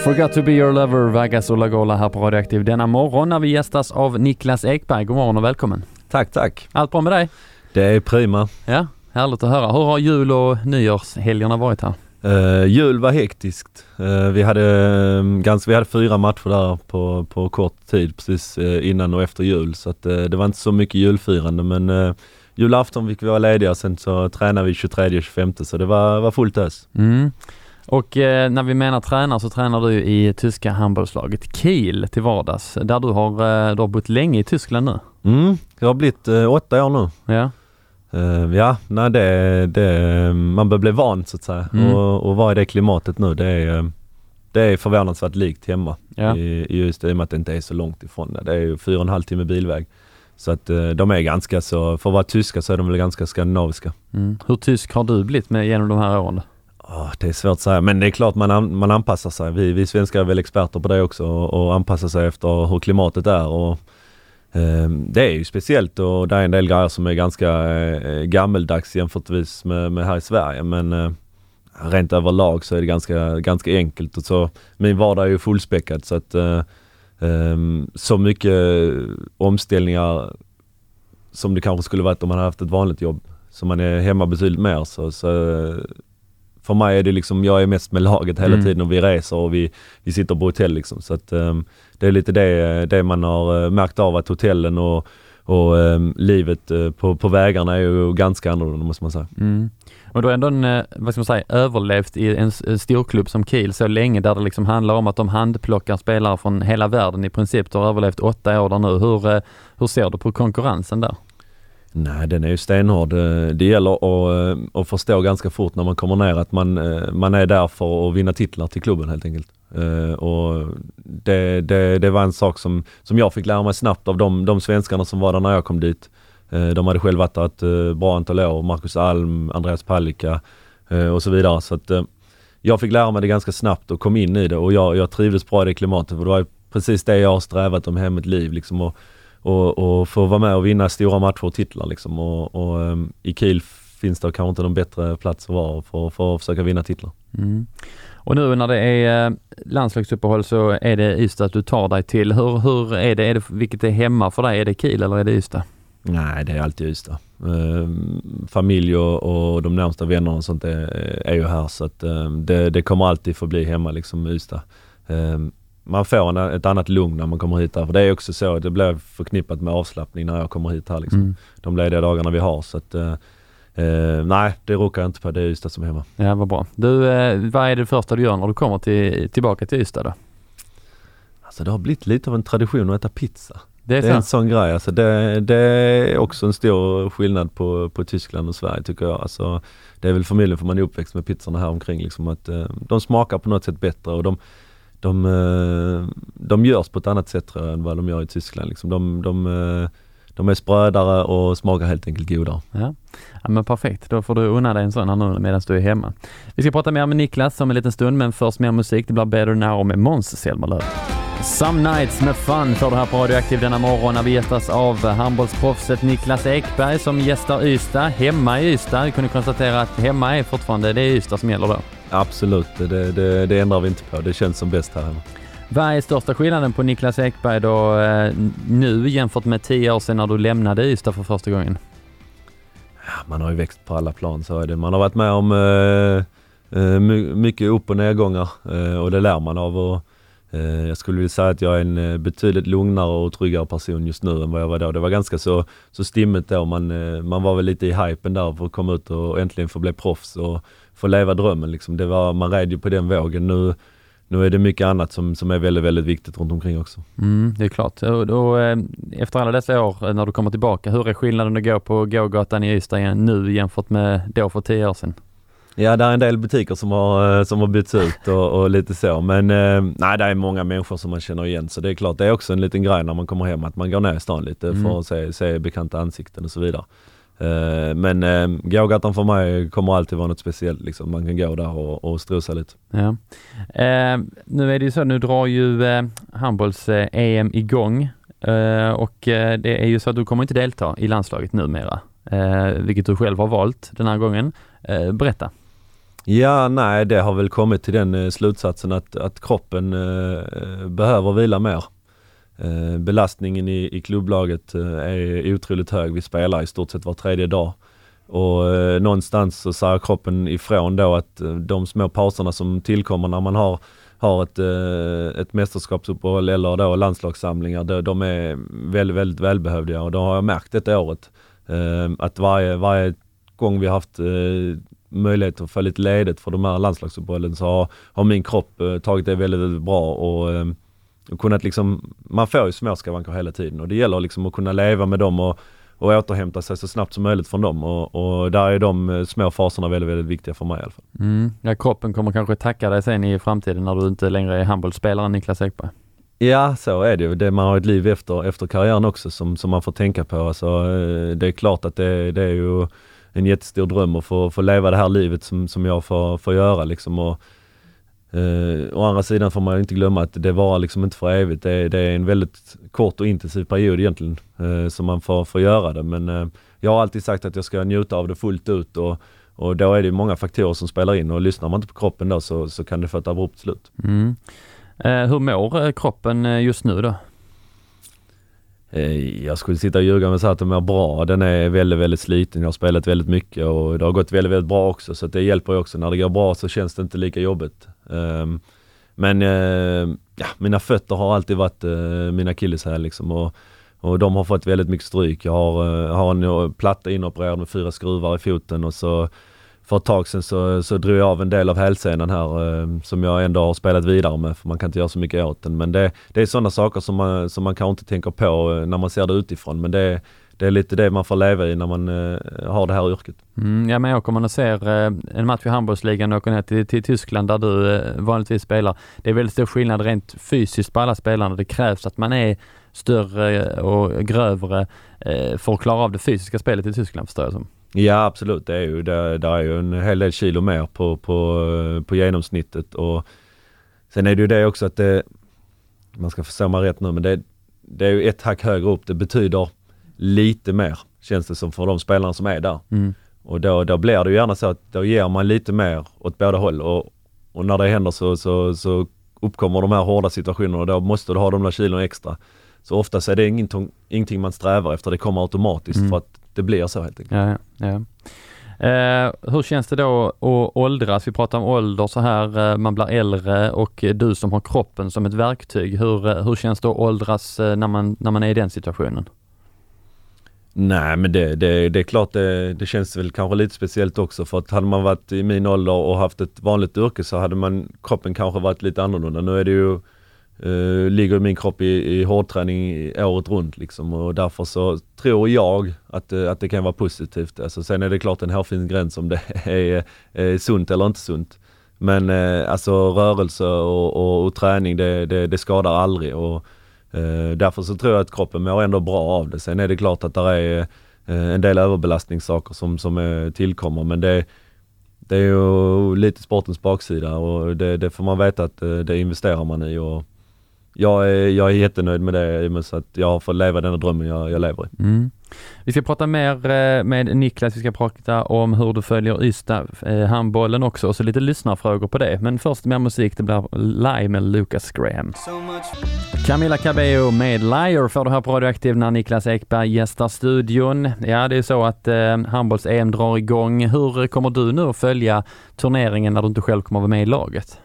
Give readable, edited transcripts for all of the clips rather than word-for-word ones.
Forgot to be your lover, Vegas och Lagola här på Radioaktiv denna morgon när vi gästas av Niklas Ekberg. God morgon och välkommen. Tack. Allt bra med dig? Det är prima. Ja, härligt att höra. Hur har jul- och nyårshelgerna varit här? Jul var hektiskt. Vi hade 4 matcher där på kort tid precis innan och efter jul. Så att, det var inte så mycket julfirande, men julafton fick vi vara lediga. Sen så tränade vi 23 och 25, så det var fullt ös. Mm. Och när vi menar tränar så tränar du i tyska handbollslaget Kiel till vardags. Där du har bott länge i Tyskland nu. Det har blivit 8 år nu. Ja. Man bör bli van så att säga. Och vara i det klimatet nu, det är förvånansvärt likt hemma. Ja. I just det, i och med att det inte är så långt ifrån det. Det är ju 4,5 timme bilväg. Så att de är ganska så, för att vara tyska så är de väl ganska skandinaviska. Hur tysk har du blivit med genom de här åren? Det är svårt att säga, men det är klart man anpassar sig. Vi svenskar är väl experter på det också och anpassar sig efter hur klimatet är. Och det är ju speciellt och det är en del grejer som är ganska gammeldags jämförtvis med här i Sverige, men rent överlag så är det ganska enkelt. Och så, min vardag är ju fullspäckad, så att så mycket omställningar som det kanske skulle varit om man hade haft ett vanligt jobb, så man är hemma betydligt mer, så för mig är det liksom, jag är mest med laget hela tiden och vi reser och vi sitter på hotell liksom. Så att det är lite det man har märkt av, att hotellen och livet på vägarna är ju ganska annorlunda, måste man säga. Och då är ändå överlevt i en storklubb som Kiel så länge, där det liksom handlar om att de handplockar spelare från hela världen i princip. Du har överlevt 8 år där nu. Hur ser du på konkurrensen där? Nej, den är ju stenhård. Det gäller att förstå ganska fort när man kommer ner att man är där för att vinna titlar till klubben helt enkelt. Och det var en sak som jag fick lära mig snabbt av de svenskarna som var där när jag kom dit. De hade själv varit där ett bra antal år. Marcus Alm, Andreas Palicka och så vidare. Så att jag fick lära mig det ganska snabbt och kom in i det. Och jag trivdes bra i det klimatet. För det var precis det jag har strävat om hem ett liv liksom. Och få vara med och vinna stora matcher och titlar liksom. Och i Kiel finns det kanske inte någon bättre plats att vara för att försöka vinna titlar. Och nu när det är landslagsuppehåll så är det Ystad att du tar dig till. Hur är det? Vilket är hemma för dig? Är det Kiel eller är det Ystad? Nej, det är alltid Ystad. Familj och de närmsta vännerna och sånt är ju här, så att det kommer alltid få bli hemma liksom, Ystad. Man får ett annat lugn när man kommer hit här, för det är också så, det blir förknippat med avslappning när jag kommer hit här liksom. De lediga dagarna vi har, så att nej, det råkar jag inte på, det är Ystad som är hemma. Ja, vad bra. Du, vad är det första du gör när du kommer tillbaka till Ystad då? Alltså det har blivit lite av en tradition att äta pizza. Det är en sån grej. Alltså det är också en stor skillnad på Tyskland och Sverige, tycker jag. Alltså, det är väl förmodligen för man är uppväxt med pizzorna här omkring liksom, att de smakar på något sätt bättre och de görs på ett annat sätt tror jag, än vad de gör i Tyskland. Liksom. De är sprödare och smakar helt enkelt godare. Ja, men perfekt. Då får du unna dig en sån här nu medan du är hemma. Vi ska prata mer med Niklas om en liten stund, men först mer musik. Det blir Better Now med Måns Zelmerlöw. Some Nights med Fun får du här på Radioaktiv denna morgon när vi gästas av handbollsproffset Niklas Ekberg som gästar Ystad, hemma i Ystad. Vi kunde konstatera att hemma är fortfarande det är Ystad som gäller då. Absolut, det ändrar vi inte på. Det känns som bäst här hemma. Vad är största skillnaden på Niklas Ekberg då nu jämfört med 10 år sedan när du lämnade Ystad för första gången? Ja, man har ju växt på alla plan, så är det. Man har varit med om mycket upp- och nedgångar och det lär man av. Och jag skulle vilja säga att jag är en betydligt lugnare och tryggare person just nu än vad jag var då. Det var ganska så stimmigt då. Man var väl lite i hypen där för att komma ut och äntligen få bli proffs och få leva drömmen. Liksom. Man red ju på den vågen. Nu är det mycket annat som är väldigt, väldigt viktigt runt omkring också. Det är klart. Och efter alla dessa år när du kommer tillbaka, hur är skillnaden att gå på gågatan i Ystad nu jämfört med då för 10 år sedan? Ja, det är en del butiker som har bytts ut och lite så. Men nej, det är många människor som man känner igen. Så det är klart, det är också en liten grej när man kommer hem att man går ner i stan lite för att se bekanta ansikten och så vidare. Men gågatan för mig kommer alltid vara något speciellt. Liksom. Man kan gå där och strosa lite. Ja. Nu är det ju så, nu drar ju handbolls-EM igång. Och det är ju så att du kommer inte delta i landslaget numera. Vilket du själv har valt den här gången. Berätta. Ja, nej, det har väl kommit till den slutsatsen att kroppen behöver vila mer. Belastningen i klubblaget är otroligt hög. Vi spelar i stort sett var tredje dag. Och någonstans så säger kroppen ifrån då att de små pauserna som tillkommer när man har ett mästerskapsuppehåll eller då landslagssamlingar, de är väldigt, väldigt välbehövliga. Och då har jag märkt detta året att varje gång vi har haft möjlighet att få lite ledigt för de här landslagsuppehållen så har min kropp tagit det väldigt, väldigt bra och kunnat liksom, man får ju småskavanker hela tiden och det gäller liksom att kunna leva med dem och återhämta sig så snabbt som möjligt från dem och där är de små faserna väldigt, väldigt viktiga för mig i alla fall. Ja, kroppen kommer kanske tacka dig sen i framtiden när du inte längre är handbollsspelare, Niklas Ekberg. Ja, så är det ju. Man har ett liv efter karriären också som man får tänka på. Alltså, det är klart att det är ju en jättestor dröm att få leva det här livet som jag får göra liksom. Och å andra sidan får man inte glömma att det var liksom inte för evigt. Det är en väldigt kort och intensiv period egentligen som man får göra det. Men jag har alltid sagt att jag ska njuta av det fullt ut och då är det många faktorer som spelar in och lyssnar man inte på kroppen då så kan det få ett abrupt slut. Hur mår kroppen just nu då? Jag skulle sitta och ljuga med så att den mår bra. Den är väldigt, väldigt sliten. Jag har spelat väldigt mycket och det har gått väldigt, väldigt bra också. Så att det hjälper ju också. När det går bra så känns det inte lika jobbigt. Men mina fötter har alltid varit mina akilleshäl liksom. Och de har fått väldigt mycket stryk. Jag har en platta inopererad med 4 skruvar i foten och så för ett tag sedan så drog jag av en del av hälsenan här som jag ändå har spelat vidare med för man kan inte göra så mycket åt den. Men det är sådana saker som man kanske inte tänker på när man ser det utifrån. Men det är lite det man får leva i när man har det här yrket. Ja, men åker man och ser en match i handbollsligan och åker ner till Tyskland där du vanligtvis spelar. Det är väldigt stor skillnad rent fysiskt på alla spelarna. Det krävs att man är större och grövre för att klara av det fysiska spelet i Tyskland, förstår jag som. Ja, absolut. Det är ju en hel del kilo mer på genomsnittet och sen är det ju det också att man ska förstå mig rätt nu, men det är ju ett hack högre upp. Det betyder lite mer, känns det som, för de spelarna som är där. Och då blir det ju gärna så att då ger man lite mer åt båda håll och när det händer så uppkommer de här hårda situationerna och då måste du ha de där kilon extra. Så oftast är det ingenting man strävar efter, det kommer automatiskt för att det blir så helt enkelt. Ja. Hur känns det då att åldras? Vi pratar om ålder så här, man blir äldre och du som har kroppen som ett verktyg. Hur känns det att åldras när man är i den situationen? Nej, men det är klart det känns väl kanske lite speciellt också för att hade man varit i min ålder och haft ett vanligt yrke så hade kroppen kanske varit lite annorlunda. Nu är det ju ligger min kropp i hårdträning året runt liksom och därför så tror jag att det kan vara positivt. Alltså, sen är det klart en hårfin gräns om det är sunt eller inte sunt. Men alltså rörelse och träning det skadar aldrig och därför så tror jag att kroppen mår ändå bra av det. Sen är det klart att det är en del överbelastningssaker som tillkommer men det är ju lite sportens baksida och det får man veta att det investerar man i och jag är jättenöjd med det så att jag får leva den drömmen jag lever i. Vi ska prata mer med Niklas, vi ska prata om hur du följer Ystad handbollen också och så lite lyssnarfrågor på det. Men först mer musik, det blir Lie med Lucas Graham. Camila Cabello med Liar får du här på Radioaktiv när Niklas Ekberg gästar studion. Ja, det är så att handbolls-EM drar igång. Hur kommer du nu att följa turneringen när du inte själv kommer vara med i laget?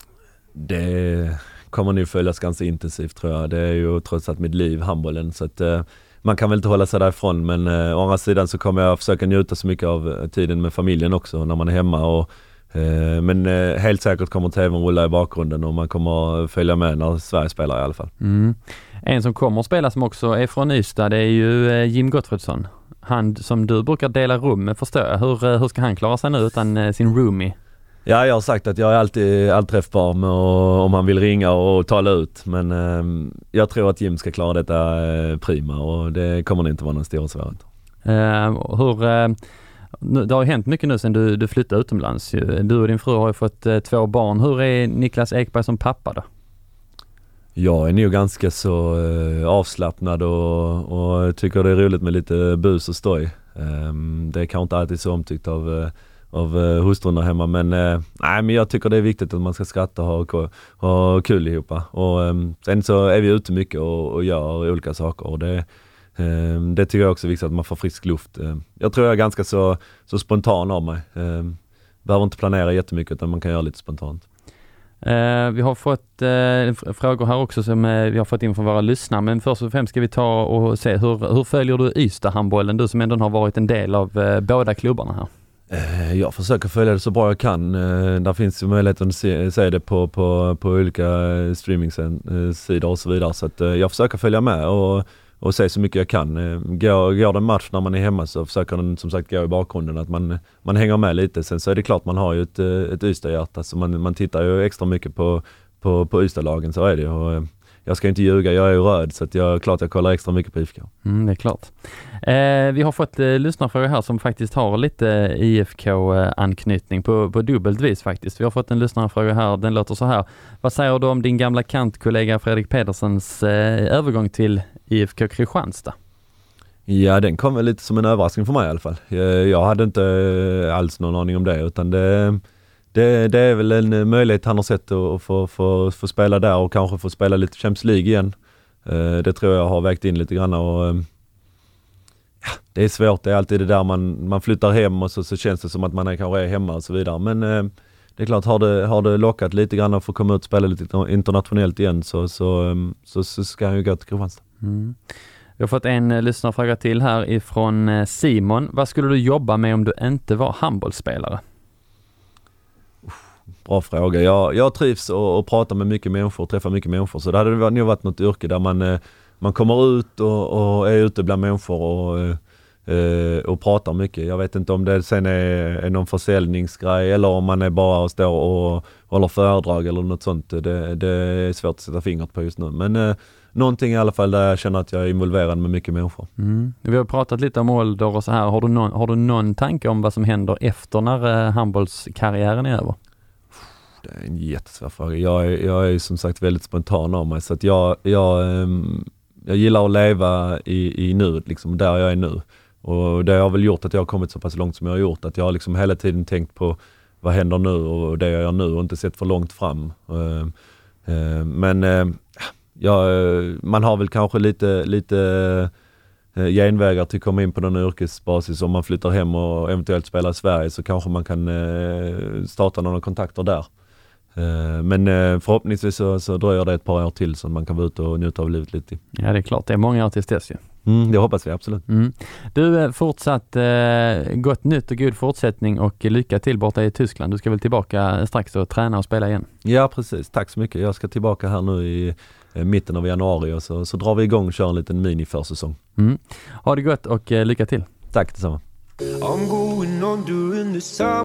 Det kommer nu följas ganska intensivt tror jag. Det är ju trots allt mitt liv, handbollen, så att man kan väl inte hålla sig därifrån, men å andra sidan så kommer jag försöka njuta så mycket av tiden med familjen också när man är hemma men helt säkert kommer tvn rulla i bakgrunden och man kommer följa med när Sverige spelar i alla fall. En som kommer att spela som också är från Ystad, det är ju Jim Gottfridsson. Han som du brukar dela rum med, förstår jag. Hur ska han klara sig nu utan sin roomie? Ja, jag har sagt att jag är alltid allträffbar med om han vill ringa och tala ut. Men jag tror att Jim ska klara detta prima och det kommer inte vara någon stor svårighet. Det har ju hänt mycket nu sedan du flyttade utomlands. Du och din fru har ju fått 2 barn. Hur är Niklas Ekberg som pappa då? Jag är nog ganska så avslappnad och tycker det är roligt med lite bus och stoj. Det är kanske inte alltid så omtyckt av hustrun där hemma. Men men jag tycker det är viktigt att man ska skratta och ha kul ihop. Och sen så är vi ute mycket och gör olika saker. Och det tycker jag också är viktigt, att man får frisk luft. Jag tror jag är ganska så spontan av mig. Behöver inte planera jättemycket, utan man kan göra lite spontant. Vi har fått frågor här också som vi har fått in från våra lyssnare, men först och främst ska vi ta och se hur följer du Ystad-handbollen, du som ändå har varit en del av båda klubbarna här? Jag försöker följa det så bra jag kan. Där finns ju möjligheten att se det på olika streaming-sidor och så vidare, så att jag försöker följa med och se så mycket jag kan. Går det en match när man är hemma, så försöker den som sagt gå i bakgrunden, att man hänger med lite. Sen så är det klart, man har ju ett Ystad-hjärta, så man tittar ju extra mycket på Ystad-lagen, så är det. Och jag ska inte ljuga, jag är ju röd, så att jag kollar extra mycket på IFK. Det är klart. Vi har fått lyssnarfrågor här som faktiskt har lite IFK-anknytning på dubbelt vis faktiskt. Vi har fått en lyssnarfråga här, den låter så här: vad säger du om din gamla kantkollega Fredrik Pedersens övergång till IFK Kristianstad? Ja, den kom väl lite som en överraskning för mig i alla fall. Jag hade inte alls någon aning om det, utan det är väl en möjlighet han har sett att få spela där och kanske få spela lite Champions League igen. Det tror jag har vägt in lite grann, och det är svårt. Det är alltid det där man flyttar hem och så känns det som att man kanske är hemma och så vidare. Men det är klart, har det lockat lite grann att få komma ut och spela lite internationellt igen, så ska han ju gå till Kristianstad. Vi har fått en lyssnarfråga till här ifrån Simon. Vad skulle du jobba med om du inte var handbollsspelare? Bra fråga. Jag trivs och pratar med mycket människor och träffar mycket människor, så det hade nog varit något yrke där man kommer ut och är ute bland människor och pratar mycket. Jag vet inte om det sen är någon försäljningsgrej, eller om man är bara och står och håller föredrag eller något sånt. Det är svårt att sätta fingret på just nu. Men någonting i alla fall där jag känner att jag är involverad med mycket människor. Vi har pratat lite om ålder och så här. Har du någon tanke om vad som händer efter när handbollskarriären är över? Det är en jättesvår fråga. Jag är som sagt väldigt spontan av mig, så att jag gillar att leva i nuet, liksom där jag är nu. Och det har väl gjort att jag har kommit så pass långt som jag har gjort, att jag har liksom hela tiden tänkt på vad händer nu och det jag gör nu, och inte sett för långt fram. Men man har väl kanske lite genvägar till att komma in på någon yrkesbasis. Om man flyttar hem och eventuellt spelar i Sverige, så kanske man kan starta några kontakter där. Men förhoppningsvis så dröjer det ett par år till, så man kan vara ute och njuta av livet lite. Ja, det är klart. Det är många år tills dess ju. Det hoppas vi absolut. Du, fortsatt gott nytt och god fortsättning, och lycka till borta i Tyskland. Du ska väl tillbaka strax och träna och spela igen? Ja, precis. Tack så mycket. Jag ska tillbaka här nu i mitten av januari, och så drar vi igång och kör en liten mini-försäsong. Ha det gott och lycka till. Tack detsamma.